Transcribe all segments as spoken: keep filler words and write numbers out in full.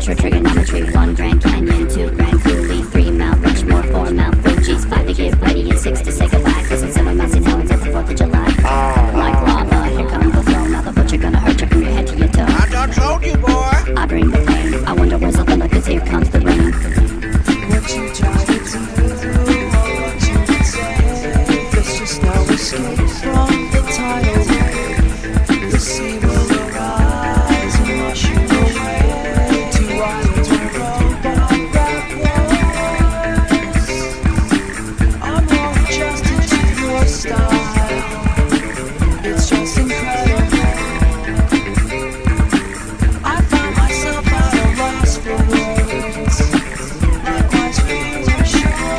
symmetry, trigonometry. One Grand Canyon, two Grand Coulee, three Mount Rushmore, four Mount Fuji's, five to get ready, and six to say goodbye. Cause it's seven Mountain Helens at the fourth of July. Like lava, here comes the flow. Now the butcher gonna hurt you from your head to your toe. I done told you, boy. I bring the pain. I wonder where's all the luck, cause here comes the rain. What you try to do, or what you would say, there's just no escape from the tidal wave. The sea will arise and wash you away to islands where robot rap was. I'm more adjusted to your style. It's just incredible. I found myself at a loss for words. Likewise for you, I'm sure.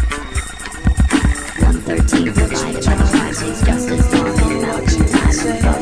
one thirteen divided by the five is just as long in mountain time and flow.